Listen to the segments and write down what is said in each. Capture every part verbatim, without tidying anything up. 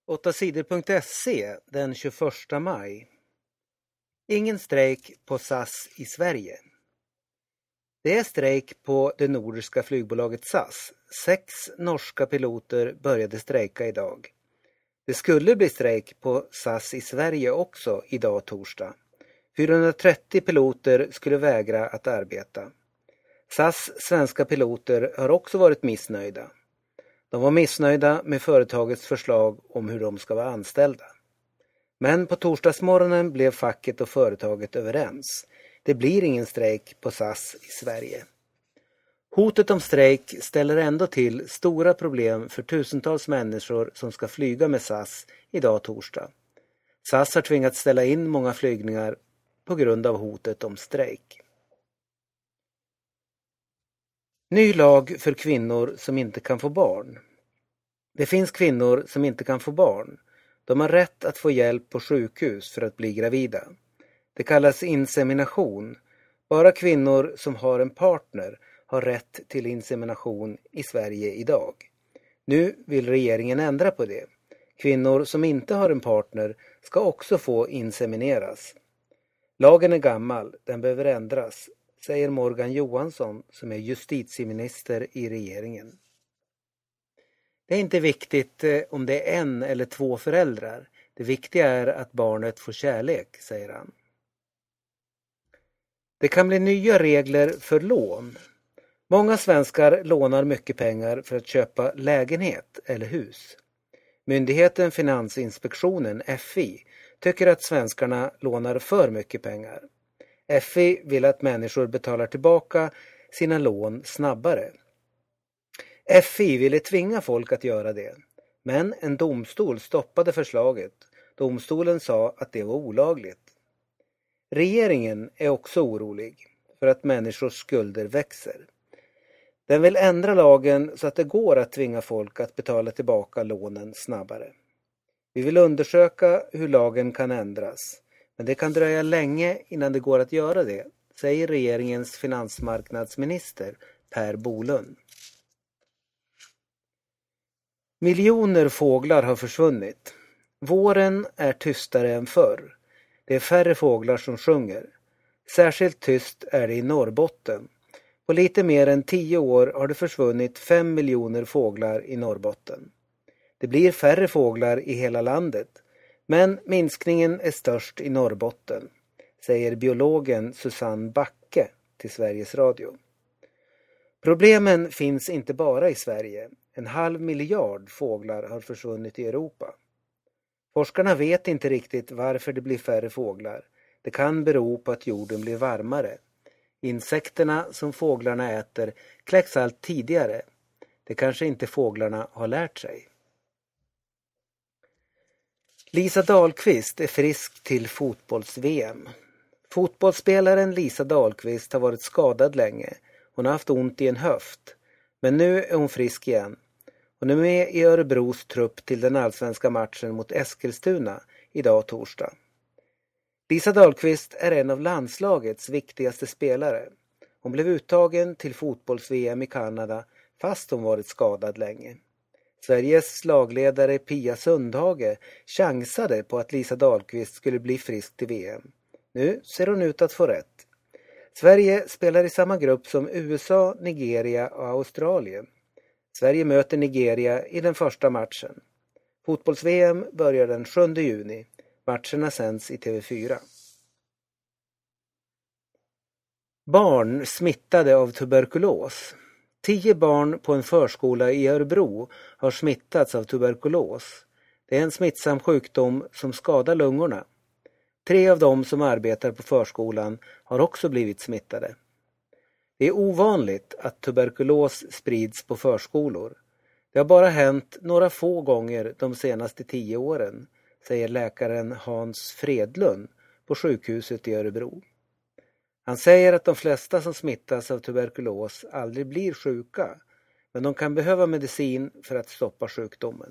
åtta sidor punkt se den tjugoförsta maj. Ingen strejk på S A S i Sverige. Det är strejk på det nordiska flygbolaget S A S. Sex norska piloter började strejka idag. Det skulle bli strejk på S A S i Sverige också idag torsdag. fyrahundratrettio piloter skulle vägra att arbeta. S A S svenska piloter har också varit missnöjda. De var missnöjda med företagets förslag om hur de ska vara anställda. Men på torsdagsmorgonen blev facket och företaget överens. Det blir ingen strejk på S A S i Sverige. Hotet om strejk ställer ändå till stora problem för tusentals människor som ska flyga med S A S idag torsdag. S A S har tvingats ställa in många flygningar på grund av hotet om strejk. Ny lag för kvinnor som inte kan få barn. Det finns kvinnor som inte kan få barn. De har rätt att få hjälp på sjukhus för att bli gravida. Det kallas insemination. Bara kvinnor som har en partner har rätt till insemination i Sverige idag. Nu vill regeringen ändra på det. Kvinnor som inte har en partner ska också få insemineras. Lagen är gammal, den behöver ändras, säger Morgan Johansson som är justitieminister i regeringen. Det är inte viktigt om det är en eller två föräldrar. Det viktiga är att barnet får kärlek, säger han. Det kan bli nya regler för lån. Många svenskar lånar mycket pengar för att köpa lägenhet eller hus. Myndigheten Finansinspektionen, F I, tycker att svenskarna lånar för mycket pengar. F I vill att människor betalar tillbaka sina lån snabbare. F I ville tvinga folk att göra det, men en domstol stoppade förslaget. Domstolen sa att det var olagligt. Regeringen är också orolig för att människors skulder växer. Den vill ändra lagen så att det går att tvinga folk att betala tillbaka lånen snabbare. Vi vill undersöka hur lagen kan ändras, men det kan dröja länge innan det går att göra det, säger regeringens finansmarknadsminister Per Bolund. Miljoner fåglar har försvunnit. Våren är tystare än förr. Det är färre fåglar som sjunger. Särskilt tyst är det i Norrbotten. På lite mer än tio år har det försvunnit fem miljoner fåglar i Norrbotten. Det blir färre fåglar i hela landet, men minskningen är störst i Norrbotten, säger biologen Susanne Backe till Sveriges Radio. Problemen finns inte bara i Sverige. En halv miljard fåglar har försvunnit i Europa. Forskarna vet inte riktigt varför det blir färre fåglar. Det kan bero på att jorden blir varmare. Insekterna som fåglarna äter kläcks allt tidigare. Det kanske inte fåglarna har lärt sig. Lisa Dahlqvist är frisk till fotbolls-V M. Fotbollsspelaren Lisa Dahlqvist har varit skadad länge. Hon har haft ont i en höft. Men nu är hon frisk igen. Hon är med i Örebros trupp till den allsvenska matchen mot Eskilstuna idag torsdag. Lisa Dahlqvist är en av landslagets viktigaste spelare. Hon blev uttagen till fotbolls-V M i Kanada fast hon varit skadad länge. Sveriges lagledare Pia Sundhage chansade på att Lisa Dahlqvist skulle bli frisk till V M. Nu ser hon ut att få rätt. Sverige spelar i samma grupp som U S A, Nigeria och Australien. Sverige möter Nigeria i den första matchen. Fotbolls-V M börjar den sjunde juni. Matcherna sänds i T V fyra. Barn smittade av tuberkulos. Tio barn på en förskola i Örebro har smittats av tuberkulos. Det är en smittsam sjukdom som skadar lungorna. Tre av dem som arbetar på förskolan har också blivit smittade. Det är ovanligt att tuberkulos sprids på förskolor. Det har bara hänt några få gånger de senaste tio åren, säger läkaren Hans Fredlund på sjukhuset i Örebro. Han säger att de flesta som smittas av tuberkulos aldrig blir sjuka, men de kan behöva medicin för att stoppa sjukdomen.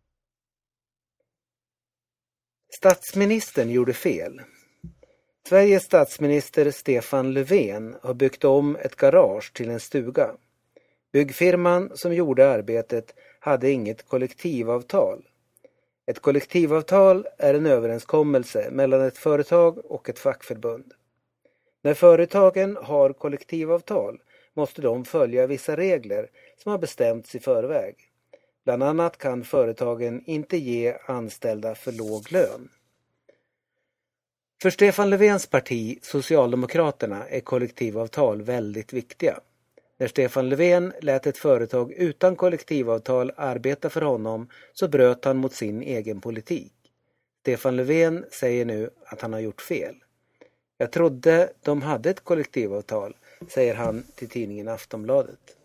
Statsministern gjorde fel. Sveriges statsminister Stefan Löfven har byggt om ett garage till en stuga. Byggfirman som gjorde arbetet hade inget kollektivavtal. Ett kollektivavtal är en överenskommelse mellan ett företag och ett fackförbund. När företagen har kollektivavtal måste de följa vissa regler som har bestämts i förväg. Bland annat kan företagen inte ge anställda för låg lön. För Stefan Löfvens parti, Socialdemokraterna, är kollektivavtal väldigt viktiga. När Stefan Löfven lät ett företag utan kollektivavtal arbeta för honom så bröt han mot sin egen politik. Stefan Löfven säger nu att han har gjort fel. Jag trodde de hade ett kollektivavtal, säger han till tidningen Aftonbladet.